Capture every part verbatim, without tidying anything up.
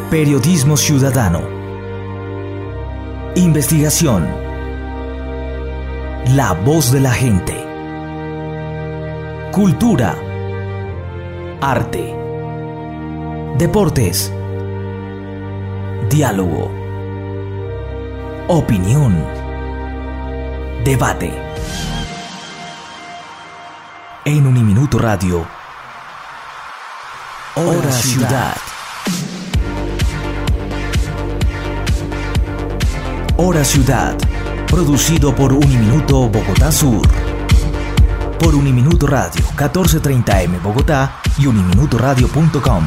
Periodismo ciudadano. Investigación. La voz de la gente. Cultura. Arte. Deportes. Diálogo. Opinión. Debate. En Uniminuto Radio. Hora Ciudad. Hora Ciudad. Producido por Uniminuto Bogotá Sur. Por Uniminuto Radio, catorce treinta eme Bogotá y uniminuto radio punto com.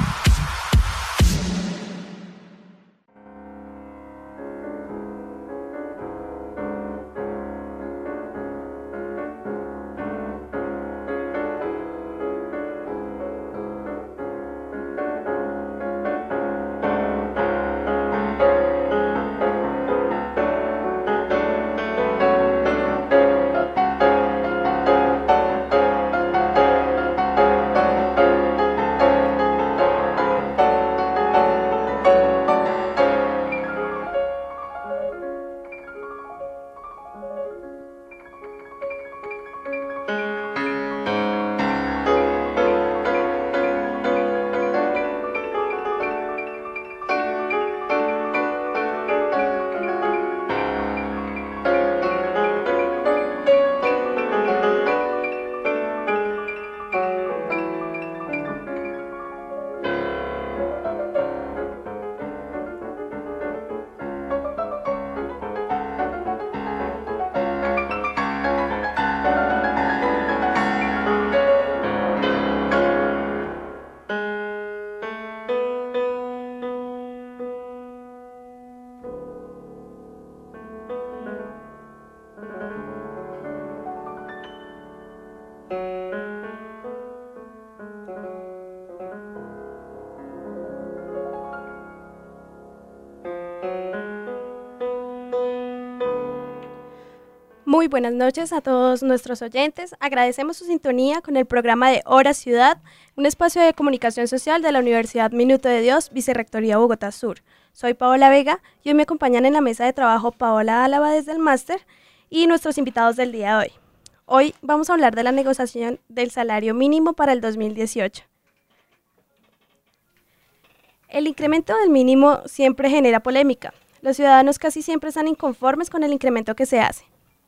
Muy buenas noches a todos nuestros oyentes. Agradecemos su sintonía con el programa de Hora Ciudad, un espacio de comunicación social de la Universidad Minuto de Dios, Vicerrectoría Bogotá Sur. Soy Paola Vega y hoy me acompañan en la mesa de trabajo Paola Álava desde el máster y nuestros invitados del día de hoy. Hoy vamos a hablar de la negociación del salario mínimo para el dos mil dieciocho. El incremento del mínimo siempre genera polémica. Los ciudadanos casi siempre están inconformes con el incremento que se hace.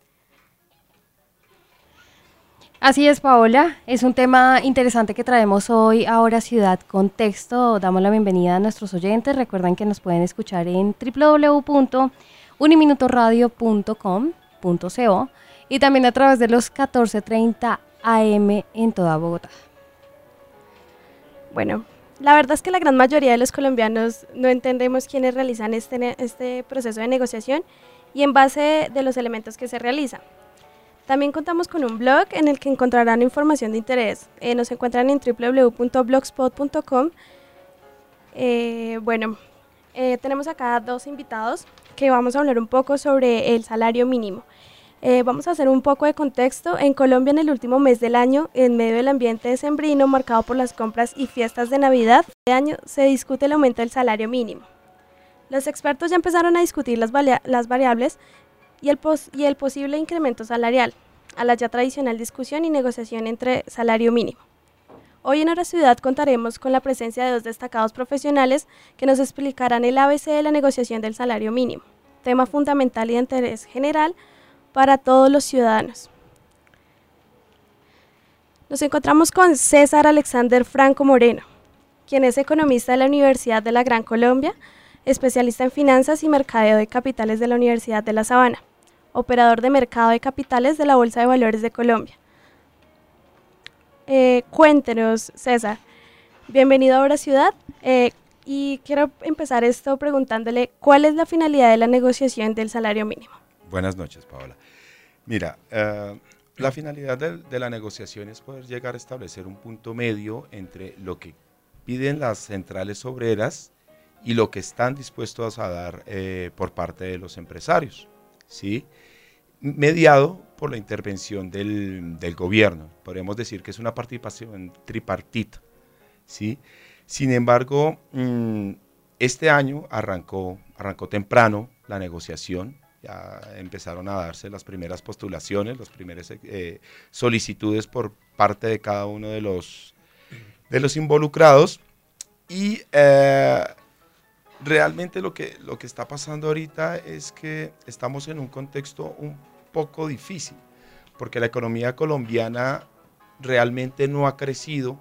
Así es, Paola, es un tema interesante que traemos hoy a Hora Ciudad Contexto. Damos la bienvenida a nuestros oyentes. Recuerden que nos pueden escuchar en doble u doble u doble u punto uniminuto radio punto com punto co y también a través de los catorce treinta A M en toda Bogotá. Bueno, la verdad es que la gran mayoría de los colombianos no entendemos quiénes realizan este, este proceso de negociación y en base de los elementos que se realizan. También contamos con un blog en el que encontrarán información de interés. Eh, nos encuentran en doble u doble u doble u punto blogspot punto com. Eh, bueno, eh, tenemos acá dos invitados que vamos a hablar un poco sobre el salario mínimo. Eh, vamos a hacer un poco de contexto. En Colombia, en el último mes del año, en medio del ambiente decembrino marcado por las compras y fiestas de Navidad, este año se discute el aumento del salario mínimo. Los expertos ya empezaron a discutir las, las variables y el, pos y el posible incremento salarial, a la ya tradicional discusión y negociación entre salario mínimo. Hoy en Hora Ciudad contaremos con la presencia de dos destacados profesionales que nos explicarán el A B C de la negociación del salario mínimo, tema fundamental y de interés general para todos los ciudadanos. Nos encontramos con César Alexander Franco Moreno, quien es economista de la Universidad de la Gran Colombia, especialista en finanzas y mercadeo de capitales de la Universidad de La Sabana, operador de mercado de capitales de la Bolsa de Valores de Colombia. Eh, cuéntenos, César, bienvenido a Hora Ciudad, eh, y quiero empezar esto preguntándole cuál es la finalidad de la negociación del salario mínimo. Buenas noches, Paola. Mira, uh, la finalidad de, de la negociación es poder llegar a establecer un punto medio entre lo que piden las centrales obreras y lo que están dispuestos a dar eh, por parte de los empresarios, ¿sí? Mediado por la intervención del, del gobierno. Podríamos decir que es una participación tripartita, ¿sí? Sin embargo, mmm, este año arrancó, arrancó temprano la negociación, ya empezaron a darse las primeras postulaciones, las primeras eh, solicitudes por parte de cada uno de los, de los involucrados, y eh, realmente lo que, lo que está pasando ahorita es que estamos en un contexto un poco difícil, porque la economía colombiana realmente no ha crecido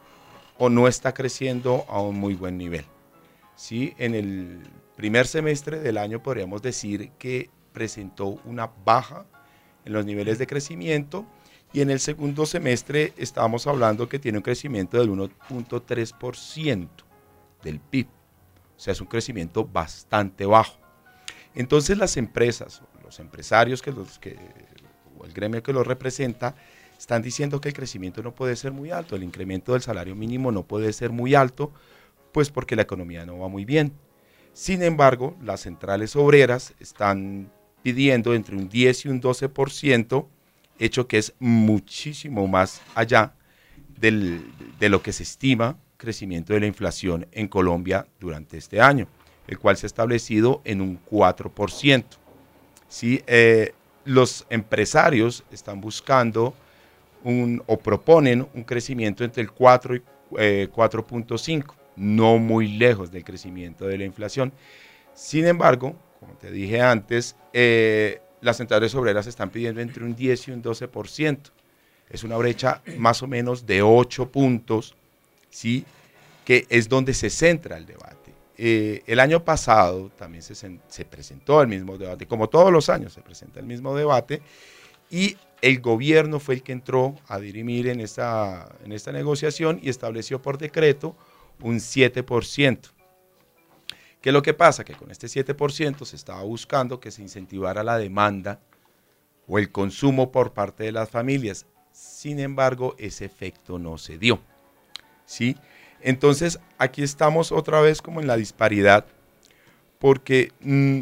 o no está creciendo a un muy buen nivel. ¿Sí? En el primer semestre del año podríamos decir que presentó una baja en los niveles de crecimiento, y en el segundo semestre estábamos hablando que tiene un crecimiento del uno punto tres por ciento del P I B. O sea, es un crecimiento bastante bajo. Entonces las empresas, los empresarios que los, que, o el gremio que los representa, están diciendo que el crecimiento no puede ser muy alto, el incremento del salario mínimo no puede ser muy alto, pues porque la economía no va muy bien. Sin embargo, las centrales obreras están pidiendo entre un diez y un doce por ciento, hecho que es muchísimo más allá del, de lo que se estima crecimiento de la inflación en Colombia durante este año, el cual se ha establecido en un cuatro por ciento. ¿Sí? Eh, los empresarios están buscando un, o proponen un crecimiento entre el cuatro y eh, cuatro punto cinco, no muy lejos del crecimiento de la inflación. Sin embargo, como te dije antes, eh, las centrales obreras están pidiendo entre un diez y un doce por ciento. Es una brecha más o menos de ocho puntos, ¿sí? Que es donde se centra el debate. Eh, el año pasado también se, se presentó el mismo debate, como todos los años se presenta el mismo debate, y el gobierno fue el que entró a dirimir en esta, en esta negociación y estableció por decreto un siete por ciento. ¿Qué es lo que pasa? Que con este siete por ciento se estaba buscando que se incentivara la demanda o el consumo por parte de las familias. Sin embargo, ese efecto no se dio, ¿sí? Entonces, aquí estamos otra vez como en la disparidad, porque mmm,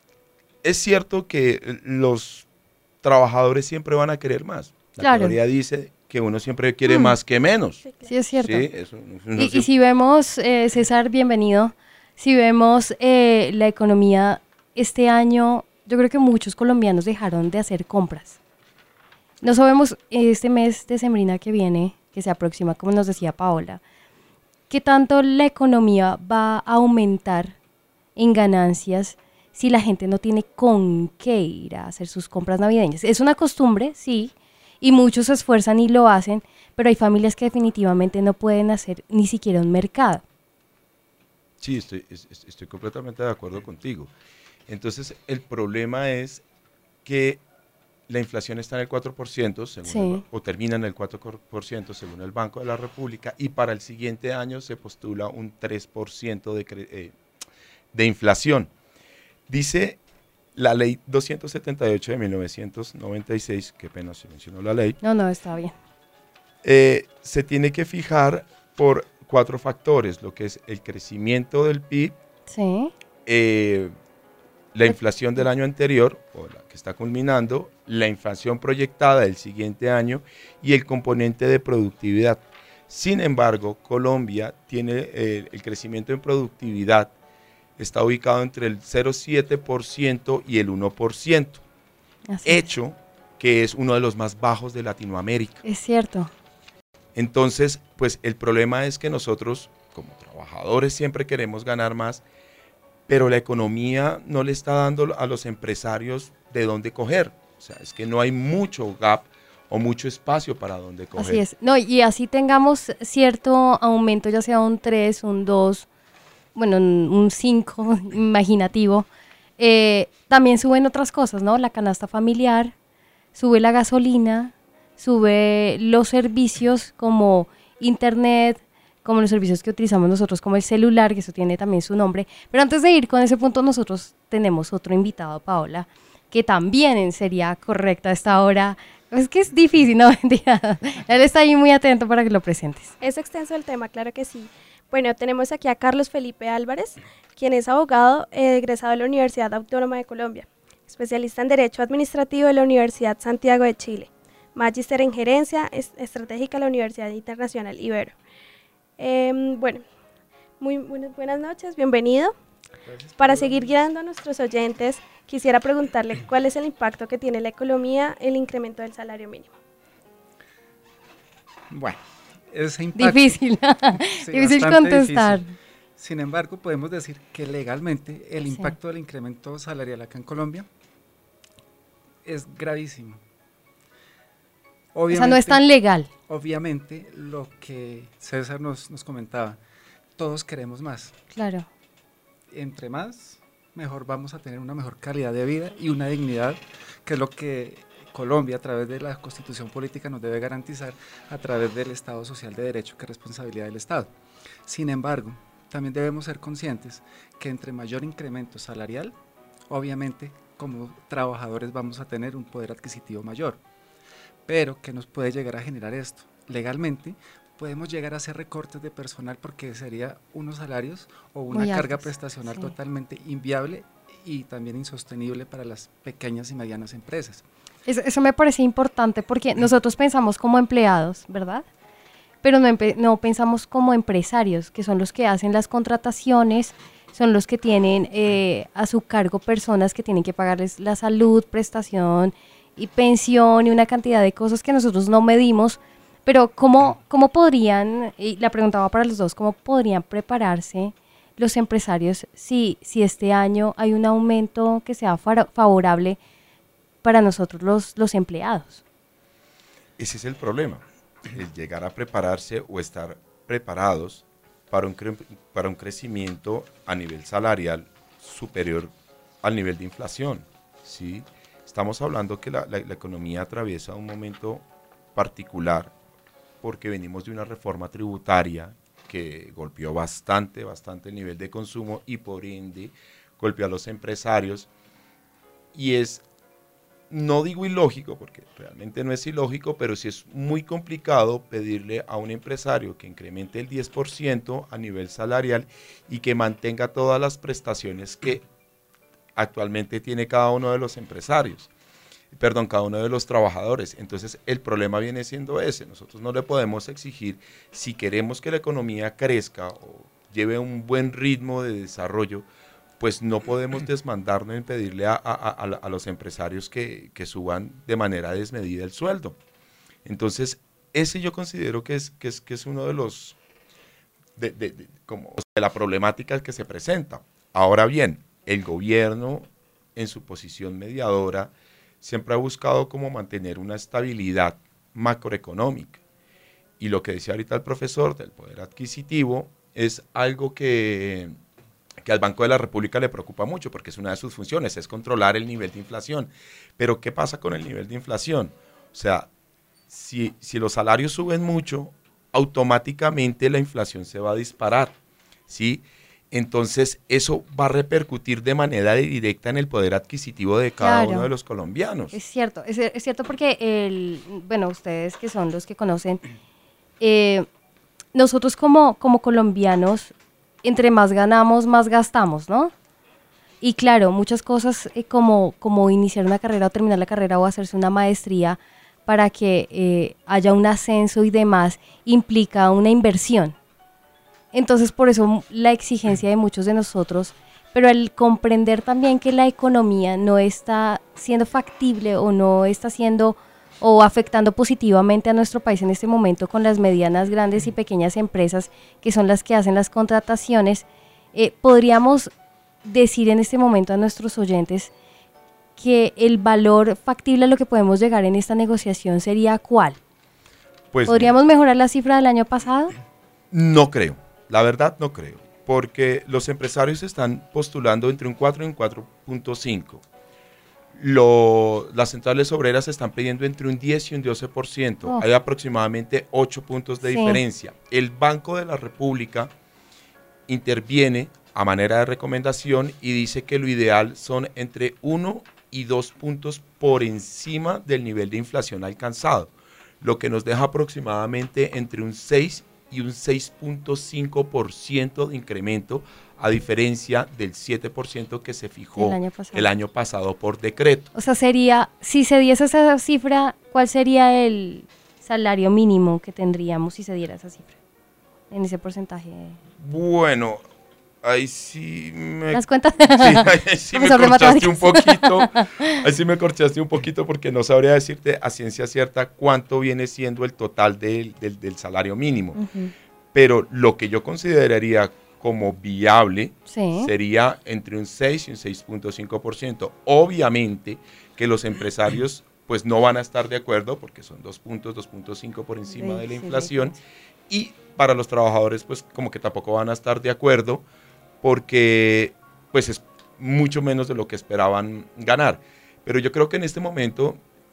es cierto que los trabajadores siempre van a querer más. La claro. teoría dice que uno siempre quiere mm. más que menos. Sí, claro. Sí, es cierto. Sí, eso, eso y, y si vemos, eh, César, bienvenido, si vemos eh, la economía este año, yo creo que muchos colombianos dejaron de hacer compras. No sabemos este mes de sembrina que viene, que se aproxima, como nos decía Paola, qué tanto la economía va a aumentar en ganancias si la gente no tiene con qué ir a hacer sus compras navideñas. Es una costumbre, sí, y muchos se esfuerzan y lo hacen, pero hay familias que definitivamente no pueden hacer ni siquiera un mercado. Sí, estoy, estoy completamente de acuerdo contigo. Entonces, el problema es que la inflación está en el cuatro por ciento, según sí. el, o termina en el cuatro por ciento según el Banco de la República, y para el siguiente año se postula un tres por ciento de, eh, de inflación. Dice la ley doscientos setenta y ocho de mil novecientos noventa y seis, qué pena se mencionó la ley. No, no, está bien. Eh, se tiene que fijar por cuatro factores, lo que es el crecimiento del P I B, sí. eh, la inflación del año anterior, o la que está culminando, la inflación proyectada del siguiente año y el componente de productividad. Sin embargo, Colombia tiene eh, el crecimiento en productividad, está ubicado entre el cero punto siete por ciento y el uno por ciento, Así hecho es. que es uno de los más bajos de Latinoamérica. Es cierto. Entonces, pues el problema es que nosotros, como trabajadores, siempre queremos ganar más, pero la economía no le está dando a los empresarios de dónde coger. O sea, es que no hay mucho gap o mucho espacio para dónde coger. Así es. No, y así tengamos cierto aumento, ya sea un tres, un dos, bueno, un cinco, imaginativo, eh, también suben otras cosas, ¿no? La canasta familiar, sube la gasolina, sube los servicios como internet, como los servicios que utilizamos nosotros, como el celular, que eso tiene también su nombre. Pero antes de ir con ese punto, nosotros tenemos otro invitado, Paola, que también sería correcta a esta hora. Es que es difícil, no, mentira. Él está ahí muy atento para que lo presentes. Es extenso el tema, claro que sí. Bueno, tenemos aquí a Carlos Felipe Álvarez, quien es abogado eh, egresado de la Universidad Autónoma de Colombia, especialista en Derecho Administrativo de la Universidad Santiago de Chile, magíster en Gerencia Estratégica de la Universidad Internacional Ibero. Eh, bueno, Muy buenas, buenas noches, bienvenido. Para seguir guiando a nuestros oyentes, quisiera preguntarle cuál es el impacto que tiene la economía el incremento del salario mínimo. Bueno, ese impacto... Difícil, sí, difícil contestar. Difícil. Sin embargo, podemos decir que legalmente el Sí. impacto del incremento salarial acá en Colombia es gravísimo. O sea, no es tan legal. Obviamente, lo que César nos, nos comentaba, todos queremos más. Claro. Entre más, mejor vamos a tener una mejor calidad de vida y una dignidad, que es lo que Colombia, a través de la Constitución Política, nos debe garantizar a través del Estado Social de Derecho, que es responsabilidad del Estado. Sin embargo, también debemos ser conscientes que entre mayor incremento salarial, obviamente, como trabajadores vamos a tener un poder adquisitivo mayor. Pero, ¿qué nos puede llegar a generar esto? Legalmente, podemos llegar a hacer recortes de personal porque sería unos salarios o una Muy carga altos, prestacional sí. totalmente inviable y también insostenible para las pequeñas y medianas empresas. Eso, eso me parece importante porque nosotros pensamos como empleados, ¿verdad? Pero no, empe- no pensamos como empresarios, que son los que hacen las contrataciones, son los que tienen eh, a su cargo personas que tienen que pagarles la salud, prestación y pensión y una cantidad de cosas que nosotros no medimos. Pero ¿cómo, cómo podrían, y la pregunta va para los dos, cómo podrían prepararse los empresarios si, si este año hay un aumento que sea fara- favorable para nosotros los, los empleados? Ese es el problema, el llegar a prepararse o estar preparados para un, cre- para un crecimiento a nivel salarial superior al nivel de inflación, ¿sí? Estamos hablando que la, la, la economía atraviesa un momento particular porque venimos de una reforma tributaria que golpeó bastante, bastante el nivel de consumo y por ende golpeó a los empresarios y es, no digo ilógico porque realmente no es ilógico, pero sí es muy complicado pedirle a un empresario que incremente el diez por ciento a nivel salarial y que mantenga todas las prestaciones que actualmente tiene cada uno de los empresarios, perdón, cada uno de los trabajadores. Entonces el problema viene siendo ese, nosotros no le podemos exigir, si queremos que la economía crezca o lleve un buen ritmo de desarrollo, pues no podemos desmandarnos en pedirle a, a, a, a los empresarios que, que suban de manera desmedida el sueldo. Entonces ese yo considero que es, que es, que es uno de los, de, de, de, como de la problemática que se presenta. Ahora bien, el gobierno en su posición mediadora siempre ha buscado como mantener una estabilidad macroeconómica. Y lo que decía ahorita el profesor del poder adquisitivo es algo que, que al Banco de la República le preocupa mucho porque es una de sus funciones, es controlar el nivel de inflación. Pero ¿qué pasa con el nivel de inflación? O sea, si, si los salarios suben mucho, automáticamente la inflación se va a disparar, ¿sí? Entonces eso va a repercutir de manera directa en el poder adquisitivo de cada Claro. uno de los colombianos. Es cierto, es, es cierto porque, el, bueno, ustedes que son los que conocen, eh, nosotros como, como colombianos, entre más ganamos, más gastamos, ¿no? Y claro, muchas cosas eh, como, como iniciar una carrera o terminar la carrera o hacerse una maestría para que eh, haya un ascenso y demás, implica una inversión. Entonces, por eso la exigencia de muchos de nosotros, pero el comprender también que la economía no está siendo factible o no está siendo o afectando positivamente a nuestro país en este momento con las medianas, grandes y pequeñas empresas que son las que hacen las contrataciones, eh, podríamos decir en este momento a nuestros oyentes que el valor factible a lo que podemos llegar en esta negociación sería ¿cuál? Pues ¿Podríamos mejorar la cifra del año pasado? no creo, la verdad no creo, porque los empresarios están postulando entre un cuatro y un cuatro punto cinco. Lo, las centrales obreras están pidiendo entre un diez y un doce por ciento. Oh. Hay aproximadamente ocho puntos de Sí. diferencia. El Banco de la República interviene a manera de recomendación y dice que lo ideal son entre uno y dos puntos por encima del nivel de inflación alcanzado, lo que nos deja aproximadamente entre un seis y un seis punto cinco por ciento de incremento, a diferencia del siete por ciento que se fijó El año pasado. el año pasado por decreto. O sea, sería, si se diese esa cifra, ¿cuál sería el salario mínimo que tendríamos si se diera esa cifra? en ese porcentaje? Bueno, ahí sí me... ¿Las cuentas? Sí, ahí sí me Profesor de corchaste un matemáticas. poquito, ahí sí me corchaste un poquito porque no sabría decirte a ciencia cierta cuánto viene siendo el total del, del, del salario mínimo. Ujú. Pero lo que yo consideraría como viable Sí. sería entre un seis y un seis punto cinco por ciento. Obviamente que los empresarios pues no van a estar de acuerdo porque son dos puntos, dos punto cinco por encima Sí, de la sí, inflación, sí. y para los trabajadores pues como que tampoco van a estar de acuerdo porque pues es mucho menos de lo que esperaban ganar. Pero yo creo que en este momento,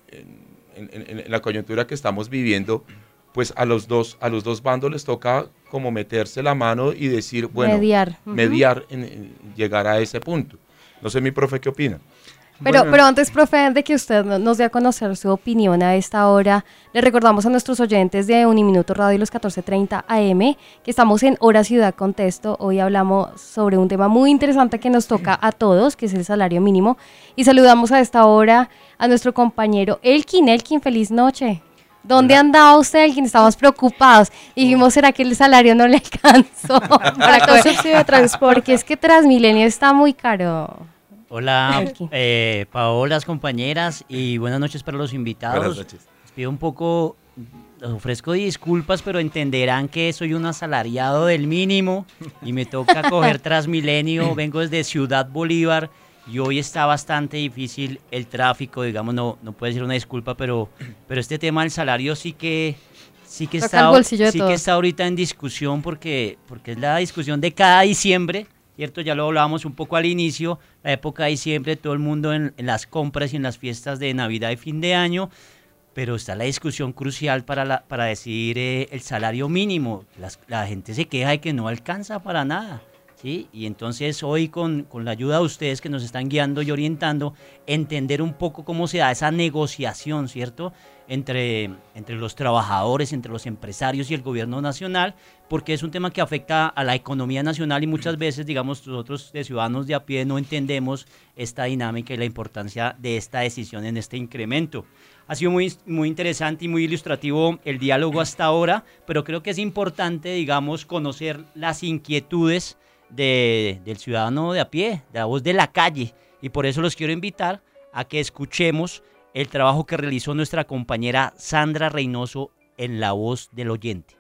en, en, en la coyuntura que estamos viviendo, pues a los dos, a los dos bandos les toca como meterse la mano y decir, bueno, Mediar. Ujú. mediar en, en llegar a ese punto. No sé, mi profe, ¿qué opina? Pero, Bueno. pero antes, profe, de que usted no- nos dé a conocer su opinión a esta hora, le recordamos a nuestros oyentes de Uniminuto Radio y los catorce treinta A M que estamos en Hora Ciudad Contesto. Hoy hablamos sobre un tema muy interesante que nos toca a todos, que es el salario mínimo. Y saludamos a esta hora a nuestro compañero Elkin. Elkin, feliz noche. ¿Dónde Hola. andaba usted, Elkin? Estábamos preocupados. Dijimos, ¿será que el salario no le alcanzó? para Faltó coger- subsidio de transporte. Porque es que Transmilenio está muy caro. Hola, Elkin. eh, Paola, compañeras, y buenas noches para los invitados. Buenas noches. Les pido un poco, les ofrezco disculpas, pero entenderán que soy un asalariado del mínimo y me toca coger Transmilenio. Vengo desde Ciudad Bolívar y hoy está bastante difícil el tráfico, digamos, no, no puede ser una disculpa, pero, pero este tema del salario sí que, sí que, Toca está, el bolsillo de sí todos. que está ahorita en discusión porque, porque es la discusión de cada diciembre. ¿Cierto? Ya lo hablábamos un poco al inicio, la época de diciembre, todo el mundo en, en las compras y en las fiestas de Navidad y fin de año, pero está la discusión crucial para, la, para decidir eh, el salario mínimo. Las- la gente se queja de que no alcanza para nada, ¿sí? Y entonces hoy con, con la ayuda de ustedes que nos están guiando y orientando, entender un poco cómo se da esa negociación, ¿cierto? Entre, entre los trabajadores, entre los empresarios y el gobierno nacional, porque es un tema que afecta a la economía nacional y muchas veces, digamos, nosotros de ciudadanos de a pie no entendemos esta dinámica y la importancia de esta decisión en este incremento. Ha sido muy, muy interesante y muy ilustrativo el diálogo hasta ahora, pero creo que es importante, digamos, conocer las inquietudes de, del ciudadano de a pie, de la voz de la calle, y por eso los quiero invitar a que escuchemos el trabajo que realizó nuestra compañera Sandra Reynoso en La Voz del Oyente.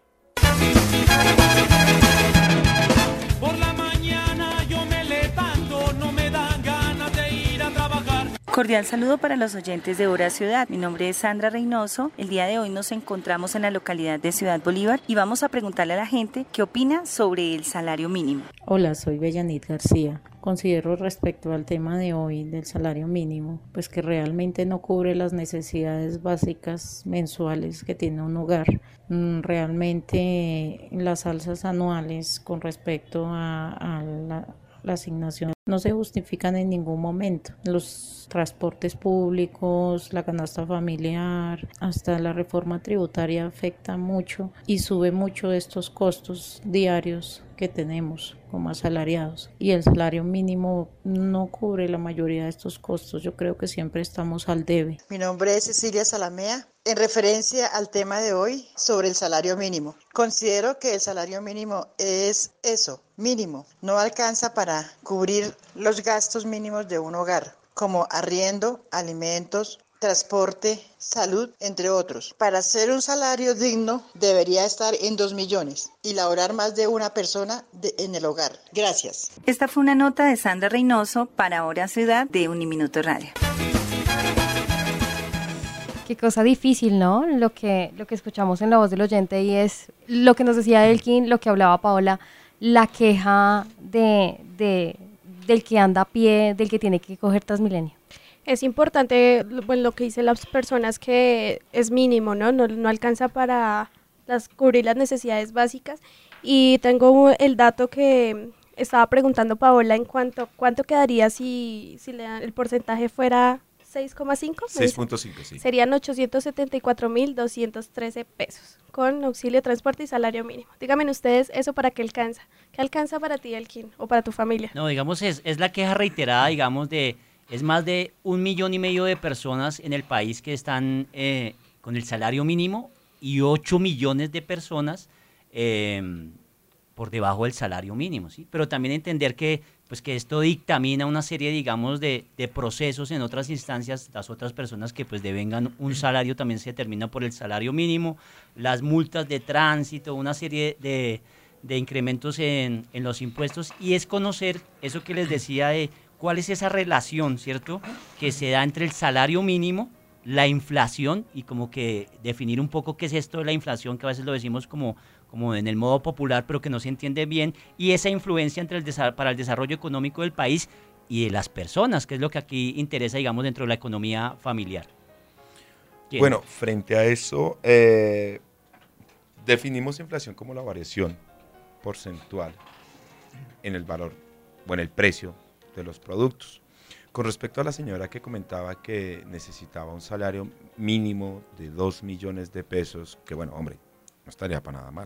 Por la mañana yo me levanto, no me dan ganas de ir a trabajar. Cordial saludo para los oyentes de Hora Ciudad. Mi nombre es Sandra Reynoso. El día de hoy nos encontramos en la localidad de Ciudad Bolívar y vamos a preguntarle a la gente qué opina sobre el salario mínimo. Hola, soy Bellanit García. Considero respecto al tema de hoy del salario mínimo, pues que realmente no cubre las necesidades básicas mensuales que tiene un hogar. Mm, Realmente las alzas anuales con respecto a, a la, la asignación no se justifican en ningún momento. Los transportes públicos, la canasta familiar, hasta la reforma tributaria afecta mucho y sube mucho estos costos diarios que tenemos como asalariados, y el salario mínimo no cubre la mayoría de estos costos. Yo creo que siempre estamos al debe. Mi nombre es Cecilia Salamea. En referencia al tema de hoy sobre el salario mínimo, considero que el salario mínimo es eso, mínimo. No alcanza para cubrir los gastos mínimos de un hogar, como arriendo, alimentos, transporte, salud, entre otros. Para hacer un salario digno debería estar en dos millones y laborar más de una persona de, en el hogar. Gracias. Esta fue una nota de Sandra Reynoso para Hora Ciudad de Uniminuto Radio. Qué cosa difícil, ¿no? Lo que, lo que escuchamos en La Voz del Oyente, y es lo que nos decía Elkin, lo que hablaba Paola, la queja de, de, del que anda a pie, del que tiene que coger Transmilenio. Es importante, bueno, lo que dicen las personas, que es mínimo, ¿no? No, no alcanza para las, cubrir las necesidades básicas. Y tengo el dato que estaba preguntando Paola en cuanto cuánto quedaría si, si le dan- el porcentaje fuera seis coma cinco. seis punto cinco, sí. Serían ochocientos setenta y cuatro mil doscientos trece pesos, con auxilio de transporte y salario mínimo. Díganme ustedes, ¿eso para qué alcanza? ¿Qué alcanza para ti, Elkin, o para tu familia? No, digamos, es, es la queja reiterada, digamos, de, es más de un millón y medio de personas en el país que están eh, con el salario mínimo y ocho millones de personas eh, por debajo del salario mínimo, ¿sí? Pero también entender que, pues, que esto dictamina una serie, digamos, de, de procesos en otras instancias. Las otras personas que pues devengan un salario también se determina por el salario mínimo, las multas de tránsito, una serie de, de incrementos en, en los impuestos, y es conocer eso que les decía de cuál es esa relación, ¿cierto?, que se da entre el salario mínimo, la inflación, y como que definir un poco qué es esto de la inflación, que a veces lo decimos como, como en el modo popular, pero que no se entiende bien, y esa influencia entre el desa- para el desarrollo económico del país y de las personas, que es lo que aquí interesa, digamos, dentro de la economía familiar. ¿Quién? Bueno, frente a eso, eh, definimos inflación como la variación porcentual en el valor o en el precio de los productos. Con respecto a la señora que comentaba que necesitaba un salario mínimo de dos millones de pesos, que bueno, hombre, no estaría para nada mal.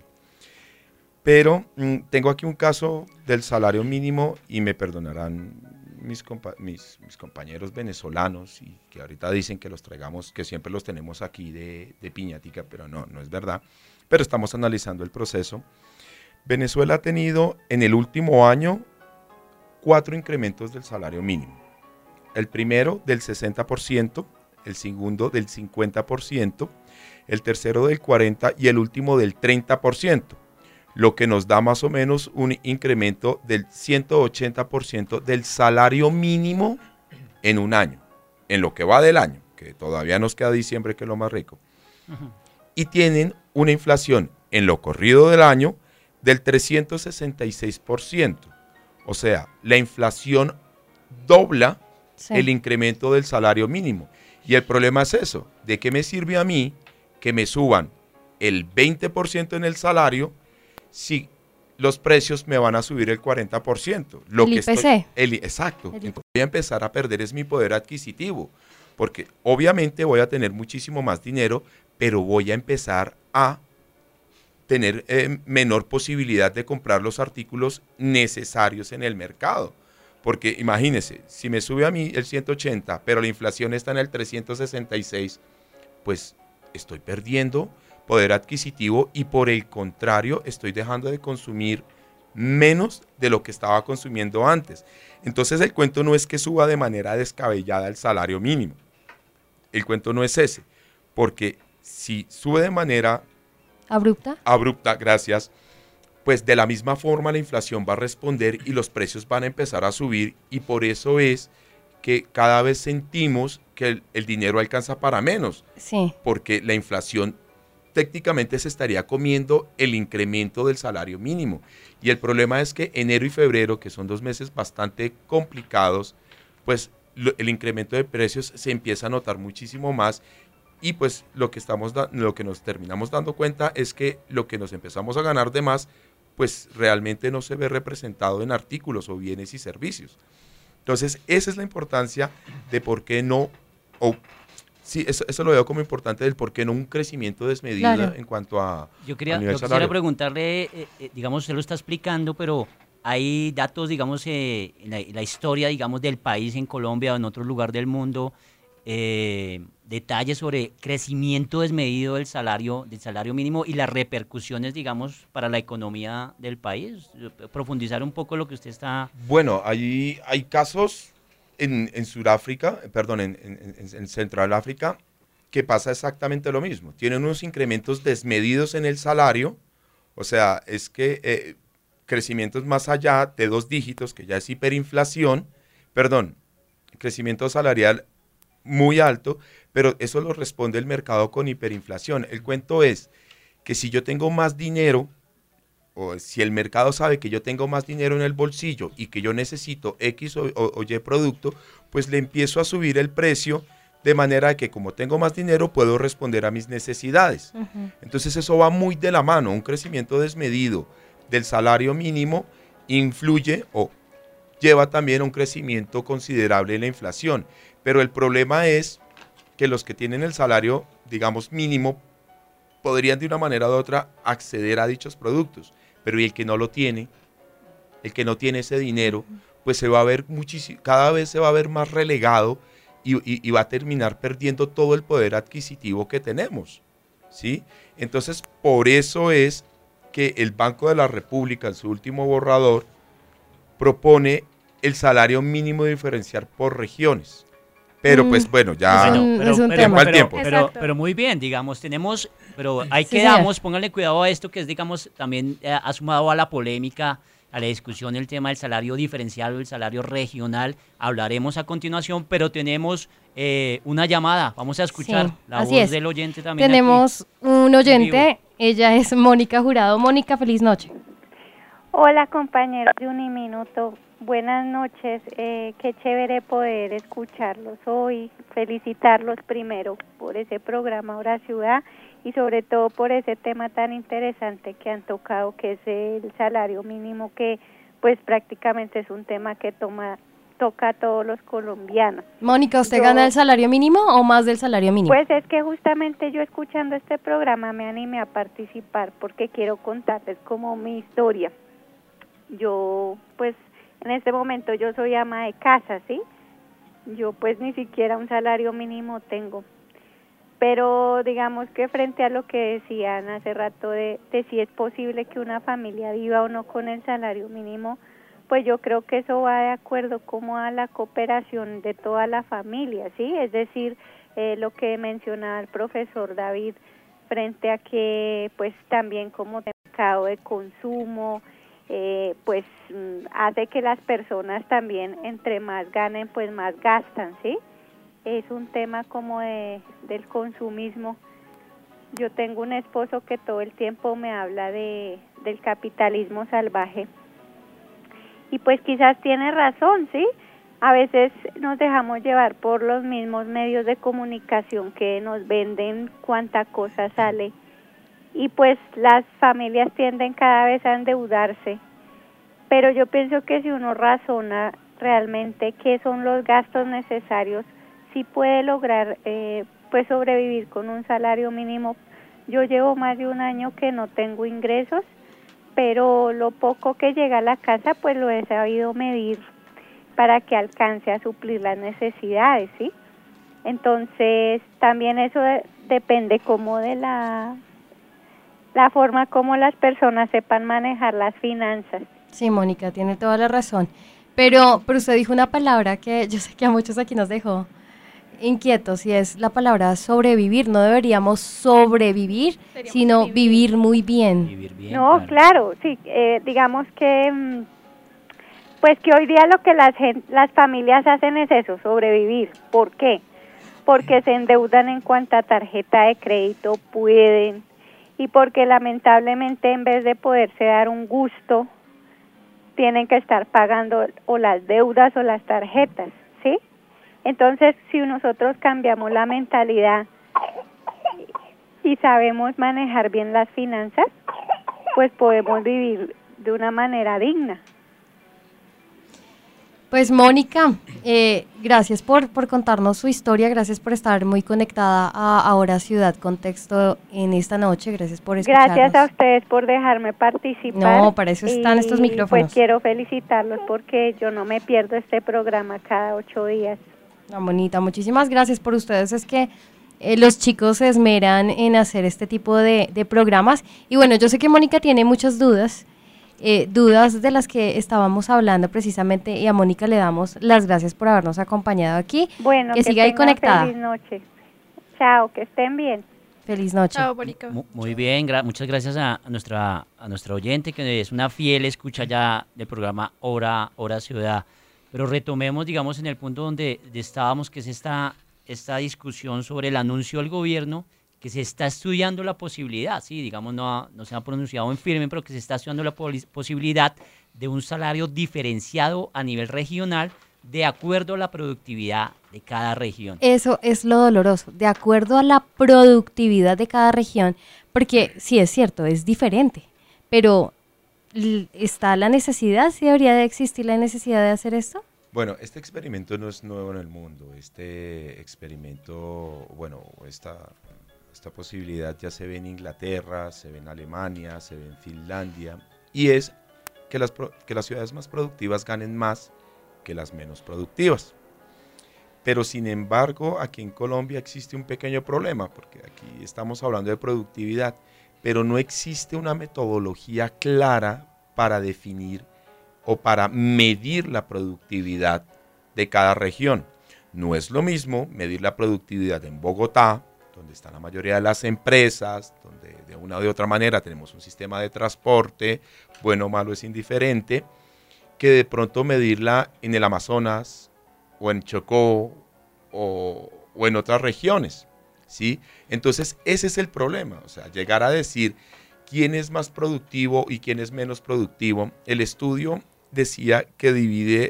Pero mmm, tengo aquí un caso del salario mínimo y me perdonarán mis, compa mis, mis compañeros venezolanos, y que ahorita dicen que los traigamos, que siempre los tenemos aquí de, de piñatica, pero no, no es verdad. Pero estamos analizando el proceso. Venezuela ha tenido en el último año cuatro incrementos del salario mínimo. El primero del sesenta por ciento, el segundo del cincuenta por ciento, el tercero del cuarenta por ciento y el último del treinta por ciento, lo que nos da más o menos un incremento del ciento ochenta por ciento del salario mínimo en un año, en lo que va del año, que todavía nos queda diciembre, que es lo más rico. Uh-huh. Y tienen una inflación en lo corrido del año del trescientos sesenta y seis por ciento. O sea, la inflación dobla sí. el incremento del salario mínimo. Y el problema es eso, ¿de qué me sirve a mí que me suban el veinte por ciento en el salario si los precios me van a subir el cuarenta por ciento? Lo el que I P C. Estoy, el, exacto. El Entonces voy a empezar a perder es mi poder adquisitivo, porque obviamente voy a tener muchísimo más dinero, pero voy a empezar a tener eh, menor posibilidad de comprar los artículos necesarios en el mercado. Porque imagínense, si me sube a mí el ciento ochenta, pero la inflación está en el trescientos sesenta y seis, pues estoy perdiendo poder adquisitivo y por el contrario estoy dejando de consumir menos de lo que estaba consumiendo antes. Entonces el cuento no es que suba de manera descabellada el salario mínimo. El cuento no es ese, porque si sube de manera abrupta, abrupta, gracias, pues de la misma forma la inflación va a responder y los precios van a empezar a subir, y por eso es que cada vez sentimos que el, el dinero alcanza para menos, sí. porque la inflación técnicamente se estaría comiendo el incremento del salario mínimo. Y el problema es que enero y febrero, que son dos meses bastante complicados, pues lo, el incremento de precios se empieza a notar muchísimo más. Y pues lo que, estamos da- lo que nos terminamos dando cuenta es que lo que nos empezamos a ganar de más, pues realmente no se ve representado en artículos o bienes y servicios. Entonces, esa es la importancia de por qué no, o sí, eso, eso lo veo como importante, del por qué no un crecimiento desmedido claro. en cuanto a Yo quería, a nivel yo quisiera salario. preguntarle, eh, eh, digamos, usted lo está explicando, pero hay datos, digamos, eh, en la, la historia, digamos, del país, en Colombia o en otro lugar del mundo, eh, detalles sobre crecimiento desmedido del salario, del salario mínimo y las repercusiones, digamos, para la economía del país. Profundizar un poco lo que usted está... Bueno, hay, hay casos en, en Sudáfrica, perdón, en, en, en Central África, que pasa exactamente lo mismo. Tienen unos incrementos desmedidos en el salario, o sea, es que eh, crecimientos más allá de dos dígitos, que ya es hiperinflación, perdón, crecimiento salarial muy alto, pero eso lo responde el mercado con hiperinflación. El cuento es que si yo tengo más dinero, o si el mercado sabe que yo tengo más dinero en el bolsillo y que yo necesito X o, o, o Y producto, pues le empiezo a subir el precio de manera que como tengo más dinero puedo responder a mis necesidades. Uh-huh. Entonces eso va muy de la mano. Un crecimiento desmedido del salario mínimo influye o lleva también a un crecimiento considerable en la inflación. Pero el problema es que los que tienen el salario, digamos, mínimo, podrían de una manera u otra acceder a dichos productos. Pero y el que no lo tiene, el que no tiene ese dinero, pues se va a ver muchísimo, cada vez se va a ver más relegado y, y, y va a terminar perdiendo todo el poder adquisitivo que tenemos, ¿sí? Entonces, por eso es que el Banco de la República en su último borrador propone el salario mínimo diferencial por regiones. Pero mm, pues bueno, ya es un, pero, es un pero, tema. el tiempo. Pero, pero, pero muy bien, digamos, tenemos, pero ahí sí, quedamos, señor. pónganle cuidado a esto que es, digamos, también eh, ha sumado a la polémica, a la discusión el tema del salario diferencial o el salario regional. Hablaremos a continuación, pero tenemos eh, una llamada. Vamos a escuchar sí, la voz es. del oyente también. Tenemos aquí, un oyente, ella es Mónica Jurado. Mónica, feliz noche. Hola compañeros de Uniminuto, buenas noches, eh, qué chévere poder escucharlos hoy, felicitarlos primero por ese programa Hora Ciudad y sobre todo por ese tema tan interesante que han tocado, que es el salario mínimo, que pues prácticamente es un tema que toma toca a todos los colombianos. Mónica, ¿usted yo, gana el salario mínimo o más del salario mínimo? Pues es que justamente yo escuchando este programa me animé a participar porque quiero contarles como mi historia. Yo, pues, en este momento yo soy ama de casa, ¿sí? Yo, pues, ni siquiera un salario mínimo tengo. Pero, digamos que frente a lo que decían hace rato de, de si es posible que una familia viva o no con el salario mínimo, pues yo creo que eso va de acuerdo como a la cooperación de toda la familia, ¿sí? Es decir, eh, lo que mencionaba el profesor David frente a que, pues, también como mercado de consumo, Eh, pues mm, hace que las personas también entre más ganen pues más gastan, ¿sí? Es un tema como de, del consumismo. Yo tengo un esposo que todo el tiempo me habla de del capitalismo salvaje y pues quizás tiene razón, ¿sí? A veces nos dejamos llevar por los mismos medios de comunicación que nos venden cuánta cosa sale. Y pues las familias tienden cada vez a endeudarse, pero yo pienso que si uno razona realmente qué son los gastos necesarios, sí puede lograr eh, pues sobrevivir con un salario mínimo. Yo llevo más de un año que no tengo ingresos, pero lo poco que llega a la casa pues lo he sabido medir para que alcance a suplir las necesidades, ¿sí? Entonces también eso de, depende como de la la forma como las personas sepan manejar las finanzas. Sí, Mónica, tiene toda la razón. Pero, pero usted dijo una palabra que yo sé que a muchos aquí nos dejó inquietos y es la palabra sobrevivir. No deberíamos sobrevivir, Seríamos sino vivir. vivir muy bien. Vivir bien, no, claro, claro sí, eh, digamos que pues que hoy día lo que las, las familias hacen es eso, sobrevivir. ¿Por qué? Porque se endeudan en cuanta tarjeta de crédito pueden, y porque lamentablemente en vez de poderse dar un gusto, tienen que estar pagando o las deudas o las tarjetas, ¿sí? Entonces, si nosotros cambiamos la mentalidad y sabemos manejar bien las finanzas, pues podemos vivir de una manera digna. Pues Mónica, eh, gracias por, por contarnos su historia, gracias por estar muy conectada a Ahora Ciudad Contexto en esta noche, gracias por escucharnos. Gracias a ustedes por dejarme participar. No, para eso están y, estos micrófonos. Pues quiero felicitarlos porque yo no me pierdo este programa cada ocho días. No, bonita, muchísimas gracias por ustedes, es que eh, los chicos se esmeran en hacer este tipo de, de programas y bueno, yo sé que Mónica tiene muchas dudas, Eh, dudas de las que estábamos hablando precisamente y a Mónica le damos las gracias por habernos acompañado aquí. Bueno, que, que siga ahí conectada. Feliz noche. Chao, que estén bien. Feliz noche. Chao, Mónica. Muy, muy bien, gra muchas gracias a, a nuestra a nuestra oyente que es una fiel escucha ya del programa Hora Hora Ciudad. Pero retomemos, digamos, en el punto donde estábamos, que es esta esta discusión sobre el anuncio del gobierno, que se está estudiando la posibilidad, sí, digamos, no, ha, no se ha pronunciado en firme, pero que se está estudiando la posibilidad de un salario diferenciado a nivel regional de acuerdo a la productividad de cada región. Eso es lo doloroso, de acuerdo a la productividad de cada región, porque sí es cierto, es diferente, pero ¿está la necesidad? ¿Sí debería de existir la necesidad de hacer esto? Bueno, este experimento no es nuevo en el mundo, este experimento, bueno, esta... Esta posibilidad ya se ve en Inglaterra, se ve en Alemania, se ve en Finlandia, y es que las, que las ciudades más productivas ganen más que las menos productivas. Pero sin embargo, aquí en Colombia existe un pequeño problema, porque aquí estamos hablando de productividad, pero no existe una metodología clara para definir o para medir la productividad de cada región. No es lo mismo medir la productividad en Bogotá, donde están la mayoría de las empresas, donde de una u otra manera tenemos un sistema de transporte, bueno o malo es indiferente, que de pronto medirla en el Amazonas o en Chocó o, o en otras regiones, ¿sí? Entonces ese es el problema, o sea, llegar a decir quién es más productivo y quién es menos productivo. El estudio decía que divide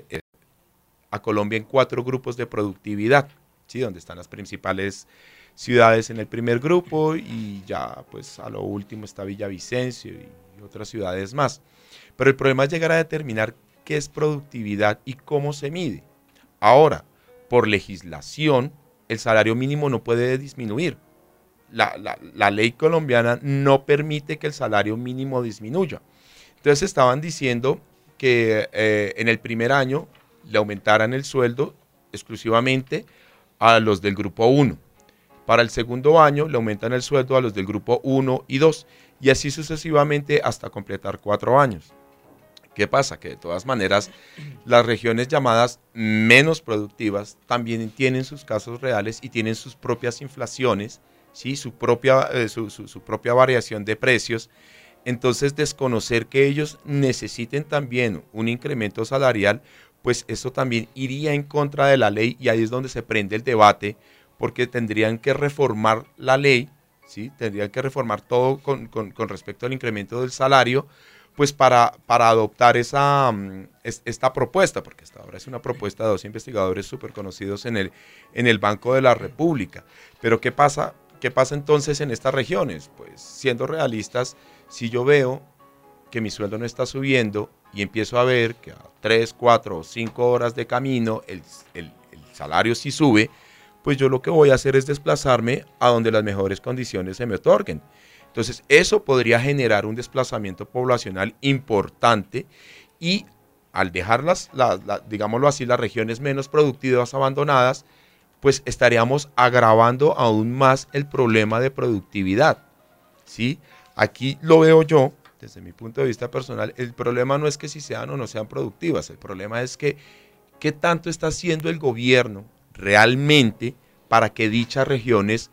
a Colombia en cuatro grupos de productividad, ¿sí? Donde están las principales ciudades en el primer grupo y ya pues a lo último está Villavicencio y otras ciudades más. Pero el problema es llegar a determinar qué es productividad y cómo se mide. Ahora, por legislación, el salario mínimo no puede disminuir. La, la, la ley colombiana no permite que el salario mínimo disminuya. Entonces estaban diciendo que eh, en el primer año le aumentaran el sueldo exclusivamente a los del grupo uno. Para el segundo año le aumentan el sueldo a los del grupo uno y dos y así sucesivamente hasta completar cuatro años. ¿Qué pasa? Que de todas maneras las regiones llamadas menos productivas también tienen sus casos reales y tienen sus propias inflaciones, ¿sí? su, propia, eh, su, su, su propia variación de precios. Entonces desconocer que ellos necesiten también un incremento salarial, pues eso también iría en contra de la ley y ahí es donde se prende el debate, porque tendrían que reformar la ley, ¿sí? Tendrían que reformar todo con, con, con respecto al incremento del salario, pues para, para adoptar esa, es, esta propuesta, porque hasta ahora es una propuesta de dos investigadores súper conocidos en el, en el Banco de la República. Pero ¿qué pasa? ¿Qué pasa entonces en estas regiones? Pues siendo realistas, si yo veo que mi sueldo no está subiendo y empiezo a ver que a tres, cuatro o cinco horas de camino el, el, el salario sí sube, pues yo lo que voy a hacer es desplazarme a donde las mejores condiciones se me otorguen. Entonces eso podría generar un desplazamiento poblacional importante y al dejar las, las, las, digámoslo así, las regiones menos productivas abandonadas, pues estaríamos agravando aún más el problema de productividad, ¿sí? Aquí lo veo yo, desde mi punto de vista personal, el problema no es que si sean o no sean productivas, el problema es que qué tanto está haciendo el gobierno realmente para que dichas regiones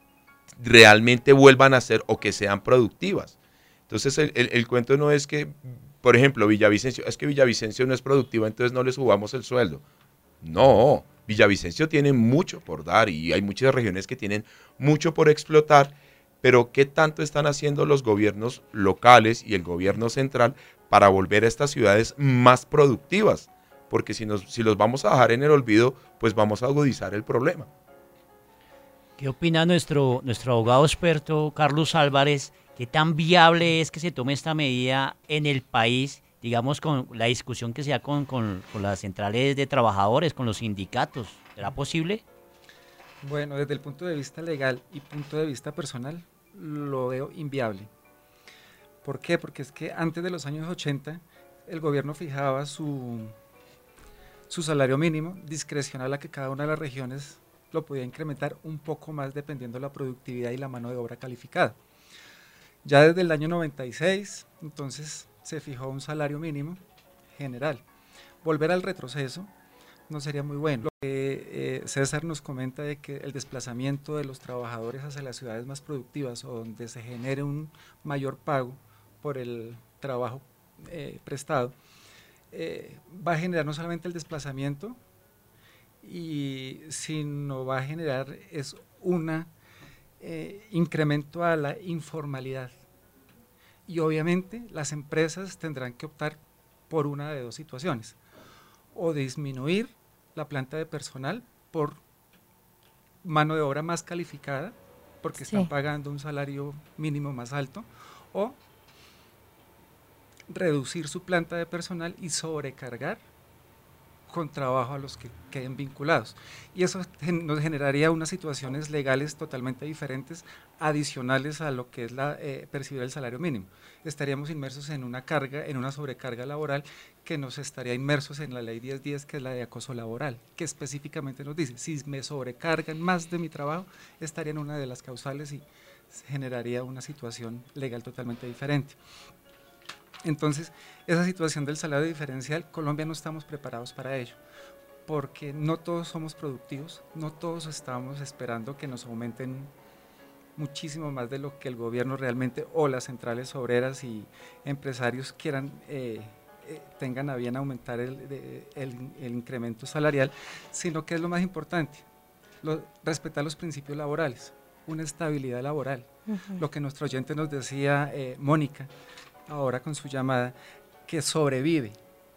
realmente vuelvan a ser o que sean productivas. Entonces el, el, el cuento no es que, por ejemplo, Villavicencio, es que Villavicencio no es productiva, entonces no le subamos el sueldo. No, Villavicencio tiene mucho por dar y hay muchas regiones que tienen mucho por explotar, pero ¿qué tanto están haciendo los gobiernos locales y el gobierno central para volver a estas ciudades más productivas? Porque si, nos, si los vamos a dejar en el olvido, pues vamos a agudizar el problema. ¿Qué opina nuestro, nuestro abogado experto, Carlos Álvarez? ¿Qué tan viable es que se tome esta medida en el país, digamos, con la discusión que se da con, con, con las centrales de trabajadores, con los sindicatos? ¿Será posible? Bueno, desde el punto de vista legal y punto de vista personal, lo veo inviable. ¿Por qué? Porque es que antes de los años ochenta, el gobierno fijaba su, su salario mínimo discrecional a que cada una de las regiones lo podía incrementar un poco más dependiendo de la productividad y la mano de obra calificada. Ya desde el año noventa y seis, entonces, se fijó un salario mínimo general. Volver al retroceso no sería muy bueno. Lo que eh, César nos comenta de que el desplazamiento de los trabajadores hacia las ciudades más productivas o donde se genere un mayor pago por el trabajo eh, prestado, eh, va a generar no solamente el desplazamiento, y sino va a generar es un eh, incremento a la informalidad. Y obviamente las empresas tendrán que optar por una de dos situaciones, o disminuir la planta de personal por mano de obra más calificada, porque sí. están pagando un salario mínimo más alto, o reducir su planta de personal y sobrecargar con trabajo a los que queden vinculados. Y eso nos generaría unas situaciones legales totalmente diferentes, adicionales a lo que es la eh, percibir el salario mínimo. Estaríamos inmersos en una carga, en una sobrecarga laboral que nos estaría inmersos en la ley diez diez, que es la de acoso laboral, que específicamente nos dice, si me sobrecargan más de mi trabajo, estaría en una de las causales y se generaría una situación legal totalmente diferente. Entonces, esa situación del salario diferencial, Colombia no estamos preparados para ello, porque no todos somos productivos, no todos estamos esperando que nos aumenten muchísimo más de lo que el gobierno realmente o las centrales obreras y empresarios quieran, eh, eh, tengan a bien aumentar el, de, el, el incremento salarial, sino que es lo más importante, lo, respetar los principios laborales, una estabilidad laboral. Uh-huh. Lo que nuestro oyente nos decía, eh, Mónica, ahora con su llamada, que sobrevive.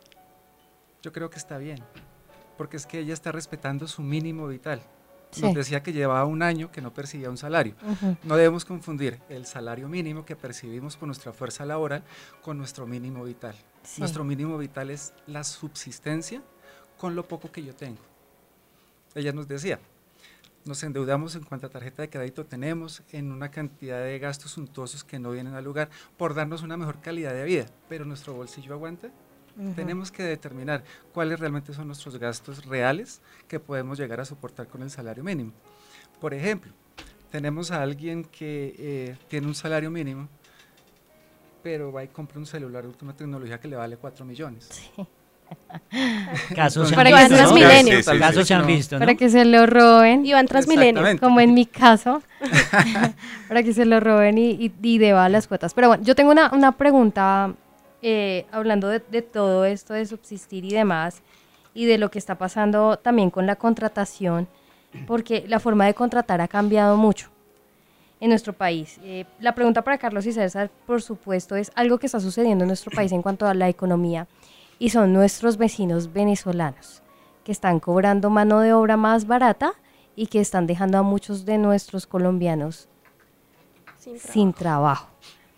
Yo creo que está bien, porque es que ella está respetando su mínimo vital. Sí. Nos decía que llevaba un año que no percibía un salario. Uh-huh. No debemos confundir el salario mínimo que percibimos por nuestra fuerza laboral con nuestro mínimo vital. Sí. Nuestro mínimo vital es la subsistencia con lo poco que yo tengo. Ella nos decía, nos endeudamos en cuanta tarjeta de crédito tenemos, en una cantidad de gastos suntuosos que no vienen al lugar, por darnos una mejor calidad de vida, pero nuestro bolsillo aguanta. Uh-huh. Tenemos que determinar cuáles realmente son nuestros gastos reales que podemos llegar a soportar con el salario mínimo. Por ejemplo, tenemos a alguien que eh, tiene un salario mínimo, pero va y compra un celular de última tecnología que le vale cuatro millones. Sí. Casos se han visto, visto, ¿no? Sí, sí, sí, Casos sí, se han visto, ¿no? Para que se lo roben. Y van Transmilenio. Como en mi caso. Para que se lo roben y, y, y deba las cuotas. Pero bueno, yo tengo una, una pregunta, eh, hablando de, de todo esto de subsistir y demás, y de lo que está pasando también con la contratación, porque la forma de contratar ha cambiado mucho en nuestro país. Eh, la pregunta para Carlos y César, por supuesto, es algo que está sucediendo en nuestro país en cuanto a la economía, y son nuestros vecinos venezolanos, que están cobrando mano de obra más barata y que están dejando a muchos de nuestros colombianos sin trabajo. Sin trabajo.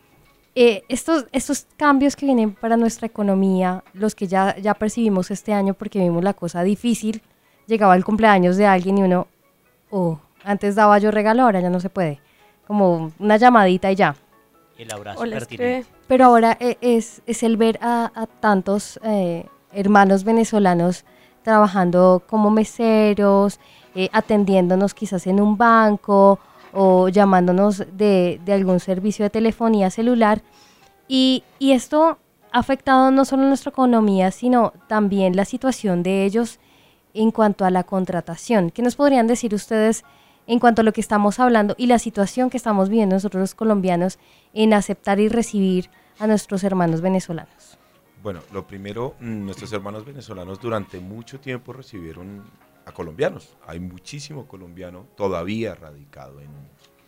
Eh, estos, estos cambios que vienen para nuestra economía, los que ya, ya percibimos este año porque vimos la cosa difícil, llegaba el cumpleaños de alguien y uno, oh, antes daba yo regalo, ahora ya no se puede, como una llamadita y ya. El abrazo pertinente. Pero ahora eh, es, es el ver a, a tantos eh, hermanos venezolanos trabajando como meseros, eh, atendiéndonos quizás en un banco o llamándonos de, de algún servicio de telefonía celular. Y, y esto ha afectado no solo nuestra economía, sino también la situación de ellos en cuanto a la contratación. ¿Qué nos podrían decir ustedes en cuanto a lo que estamos hablando y la situación que estamos viviendo nosotros los colombianos en aceptar y recibir a nuestros hermanos venezolanos? Bueno, lo primero, nuestros hermanos venezolanos durante mucho tiempo recibieron a colombianos. Hay muchísimo colombiano todavía radicado en,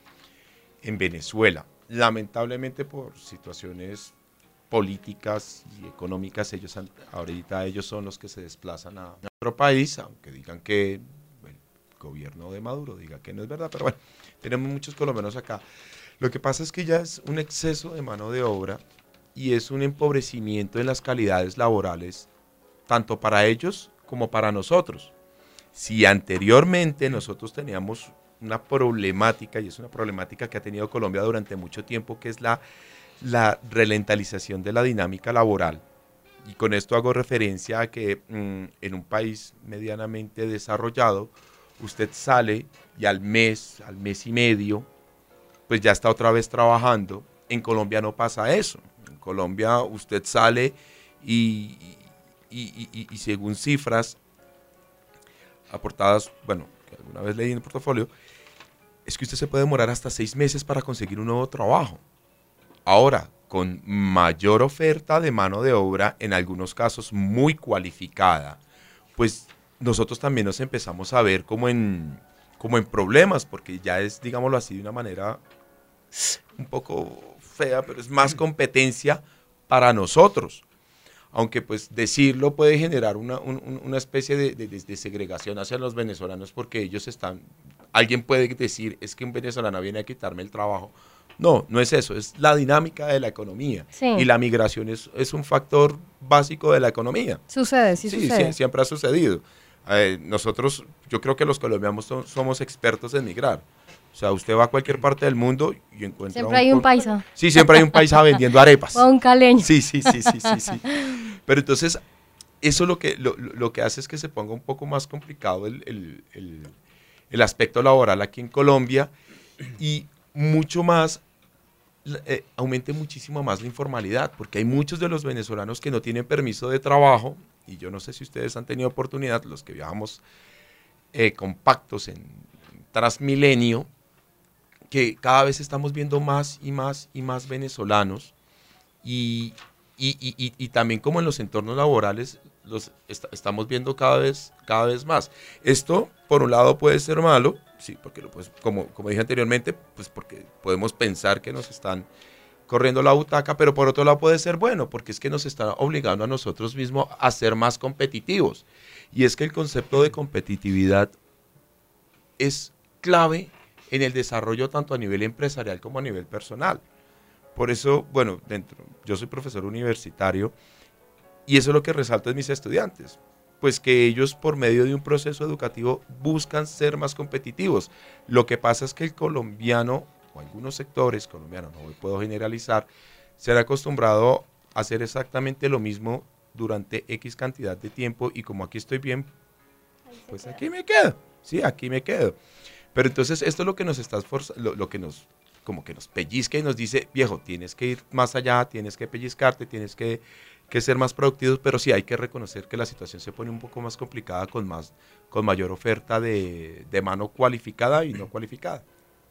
en Venezuela. Lamentablemente por situaciones políticas y económicas, ellos han, ahorita ellos son los que se desplazan a nuestro país, aunque digan que gobierno de Maduro diga que no es verdad, pero bueno, tenemos muchos colombianos acá. Lo que pasa es que ya es un exceso de mano de obra y es un empobrecimiento en las calidades laborales, tanto para ellos como para nosotros. Si anteriormente nosotros teníamos una problemática, y es una problemática que ha tenido Colombia durante mucho tiempo, que es la, la ralentización de la dinámica laboral, y con esto hago referencia a que mmm, en un país medianamente desarrollado, usted sale y al mes, al mes y medio, pues ya está otra vez trabajando. En Colombia no pasa eso. En Colombia usted sale y, y, y, y según cifras aportadas, bueno, que alguna vez leí en el portafolio, es que usted se puede demorar hasta seis meses para conseguir un nuevo trabajo. Ahora, con mayor oferta de mano de obra, en algunos casos muy cualificada, pues nosotros también nos empezamos a ver como en, como en problemas, porque ya es, digámoslo así, de una manera un poco fea, pero es más competencia para nosotros. Aunque pues decirlo puede generar una, un, una especie de, de, de segregación hacia los venezolanos, porque ellos están, alguien puede decir, es que un venezolano viene a quitarme el trabajo. No, no es eso, es la dinámica de la economía. Sí. Y la migración es, es un factor básico de la economía. Sucede, sí, sí sucede. Sí, siempre ha sucedido. Eh, nosotros, yo creo que los colombianos so, somos expertos en migrar. O sea, usted va a cualquier parte del mundo y encuentra... Siempre un hay un paisa. Sí, siempre hay un paisa vendiendo arepas. O un caleño. Sí, sí, sí, sí, sí, sí. Pero entonces, eso lo que, lo, lo que hace es que se ponga un poco más complicado el, el, el, el aspecto laboral aquí en Colombia, y mucho más, eh, aumente muchísimo más la informalidad, porque hay muchos de los venezolanos que no tienen permiso de trabajo, y yo no sé si ustedes han tenido oportunidad, los que viajamos eh, compactos en Transmilenio, que cada vez estamos viendo más y más y más venezolanos, y, y, y, y, y también como en los entornos laborales los est estamos viendo cada vez, cada vez más. Esto, por un lado, puede ser malo, sí, porque pues, como, como dije anteriormente, pues porque podemos pensar que nos están corriendo la butaca, pero por otro lado puede ser bueno, porque es que nos está obligando a nosotros mismos a ser más competitivos. Y es que el concepto de competitividad es clave en el desarrollo tanto a nivel empresarial como a nivel personal. Por eso, bueno, dentro, yo soy profesor universitario y eso es lo que resalto en mis estudiantes, pues que ellos por medio de un proceso educativo buscan ser más competitivos. Lo que pasa es que el colombiano, o algunos sectores colombianos, no puedo generalizar, se han acostumbrado a hacer exactamente lo mismo durante X cantidad de tiempo y como aquí estoy bien, pues aquí me quedo, sí, aquí me quedo. Pero entonces esto es lo que nos está esforzando, lo, lo que nos, como que nos pellizca y nos dice, viejo, tienes que ir más allá, tienes que pellizcarte, tienes que, que ser más productivos, pero sí hay que reconocer que la situación se pone un poco más complicada con, más, con mayor oferta de, de mano cualificada y no cualificada.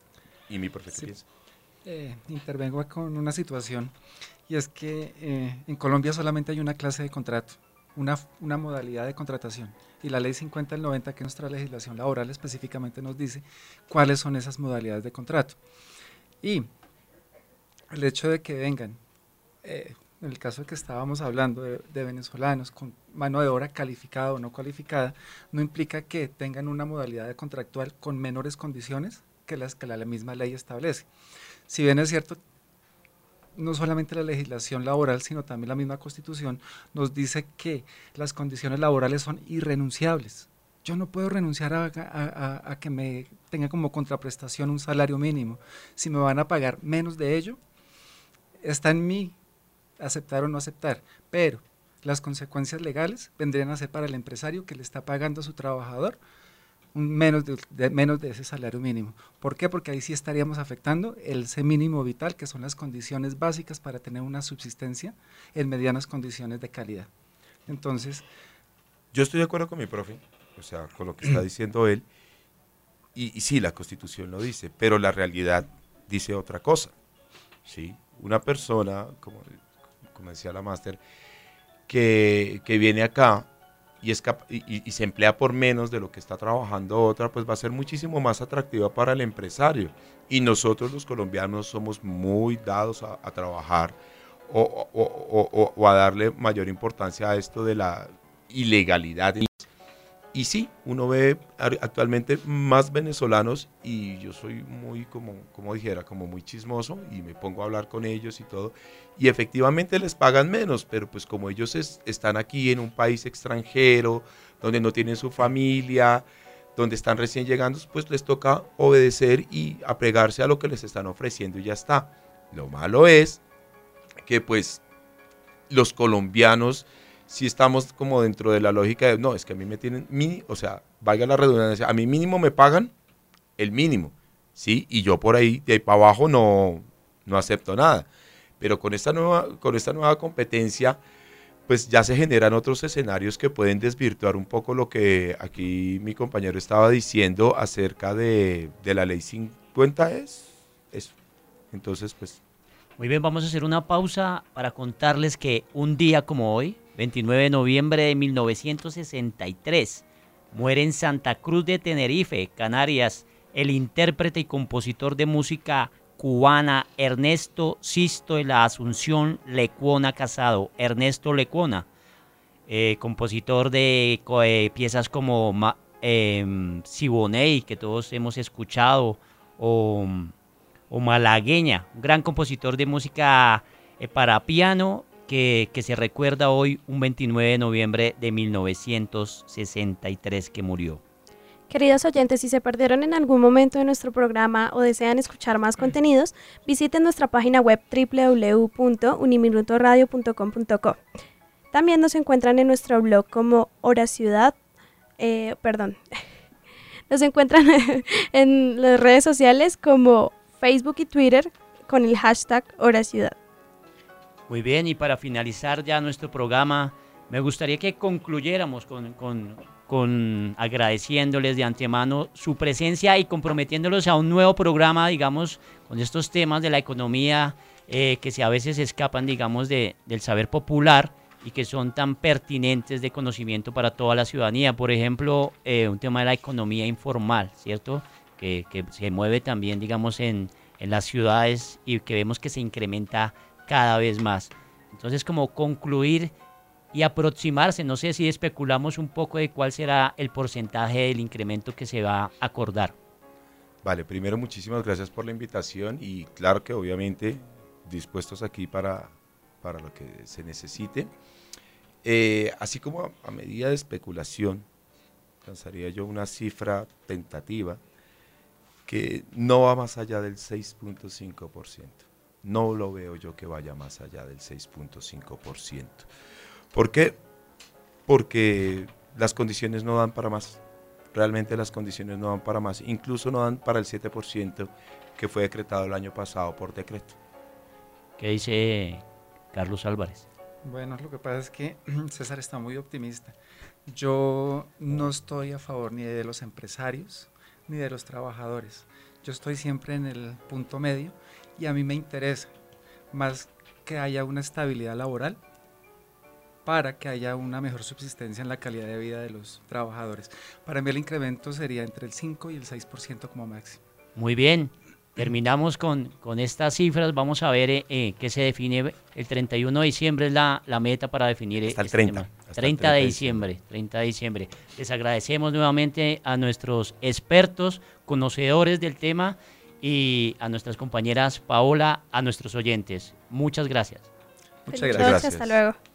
Y mi profe, ¿qué piensa? Eh, intervengo con una situación, y es que eh, en Colombia solamente hay una clase de contrato, una, una modalidad de contratación, y la ley cincuenta del noventa, que es nuestra legislación laboral, específicamente nos dice cuáles son esas modalidades de contrato. Y el hecho de que vengan, eh, en el caso de que estábamos hablando de, de venezolanos con mano de obra calificada o no cualificada, no implica que tengan una modalidad de contractual con menores condiciones que las que la, la misma ley establece. Si bien es cierto, no solamente la legislación laboral, sino también la misma Constitución nos dice que las condiciones laborales son irrenunciables. Yo no puedo renunciar a, a, a, a que me tenga como contraprestación un salario mínimo. Si me van a pagar menos de ello, está en mí aceptar o no aceptar, pero las consecuencias legales vendrían a ser para el empresario que le está pagando a su trabajador un menos, de, de, menos de ese salario mínimo. ¿Por qué? Porque ahí sí estaríamos afectando el ese mínimo vital, que son las condiciones básicas para tener una subsistencia en medianas condiciones de calidad. Entonces, yo estoy de acuerdo con mi profe, o sea, con lo que está diciendo él, y, y sí, la Constitución lo dice, pero la realidad dice otra cosa, ¿sí? Una persona, como, como decía la máster, que, que viene acá y, es cap y, y se emplea por menos de lo que está trabajando otra, pues va a ser muchísimo más atractiva para el empresario. Y nosotros los colombianos somos muy dados a, a trabajar o, o, o, o, o a darle mayor importancia a esto de la ilegalidad. Y sí, uno ve actualmente más venezolanos y yo soy muy, como, como dijera, como muy chismoso y me pongo a hablar con ellos y todo. Y efectivamente les pagan menos, pero pues como ellos es, están aquí en un país extranjero, donde no tienen su familia, donde están recién llegando, pues les toca obedecer y apegarse a lo que les están ofreciendo y ya está. Lo malo es que pues los colombianos si estamos como dentro de la lógica de, no, es que a mí me tienen, mini, o sea, valga la redundancia, a mí mínimo me pagan el mínimo, ¿sí? Y yo por ahí, de ahí para abajo, no, no acepto nada. Pero con esta nueva, con esta nueva competencia, pues ya se generan otros escenarios que pueden desvirtuar un poco lo que aquí mi compañero estaba diciendo acerca de, de la ley cincuenta, es eso. Entonces, pues... Muy bien, vamos a hacer una pausa para contarles que un día como hoy, veintinueve de noviembre de mil novecientos sesenta y tres, muere en Santa Cruz de Tenerife, Canarias, el intérprete y compositor de música cubana Ernesto Sisto de la Asunción Lecuona Casado. Ernesto Lecuona, eh, compositor de eh, piezas como Ma, eh, Siboney, que todos hemos escuchado, o, o Malagueña, un gran compositor de música eh, para piano, Que, que se recuerda hoy, un veintinueve de noviembre de mil novecientos sesenta y tres, que murió. Queridos oyentes, si se perdieron en algún momento de nuestro programa o desean escuchar más contenidos, visiten nuestra página web doble u doble u doble u punto uniminutoradio punto com punto co. También nos encuentran en nuestro blog como Hora Ciudad, eh, perdón, nos encuentran en las redes sociales como Facebook y Twitter con el hashtag Hora Ciudad. Muy bien, y para finalizar ya nuestro programa, me gustaría que concluyéramos con, con, con agradeciéndoles de antemano su presencia y comprometiéndolos a un nuevo programa, digamos, con estos temas de la economía eh, que se a veces escapan, digamos, de, del saber popular y que son tan pertinentes de conocimiento para toda la ciudadanía. Por ejemplo, eh, un tema de la economía informal, ¿cierto? Que, que se mueve también, digamos, en, en las ciudades y que vemos que se incrementa cada vez más. Entonces, como concluir y aproximarse, no sé si especulamos un poco de cuál será el porcentaje del incremento que se va a acordar. Vale, primero muchísimas gracias por la invitación y claro que obviamente dispuestos aquí para, para lo que se necesite. Eh, así como a, a medida de especulación, lanzaría yo una cifra tentativa que no va más allá del seis punto cinco por ciento. No lo veo yo que vaya más allá del seis punto cinco por ciento. ¿Por qué? Porque las condiciones no dan para más. Realmente las condiciones no dan para más. Incluso no dan para el siete por ciento que fue decretado el año pasado por decreto. ¿Qué dice Carlos Álvarez? Bueno, lo que pasa es que César está muy optimista. Yo no estoy a favor ni de los empresarios ni de los trabajadores. Yo estoy siempre en el punto medio y a mí me interesa más que haya una estabilidad laboral para que haya una mejor subsistencia en la calidad de vida de los trabajadores. Para mí el incremento sería entre el cinco y el seis por ciento como máximo. Muy bien, terminamos con, con estas cifras. Vamos a ver eh, qué se define. El treinta y uno de diciembre es la, la meta para definir hasta el este treinta, tema. hasta treinta de diciembre, treinta de diciembre. Les agradecemos nuevamente a nuestros expertos, conocedores del tema y a nuestras compañeras Paola, a nuestros oyentes. Muchas gracias. Muchas Feliz gracias. noche, hasta luego.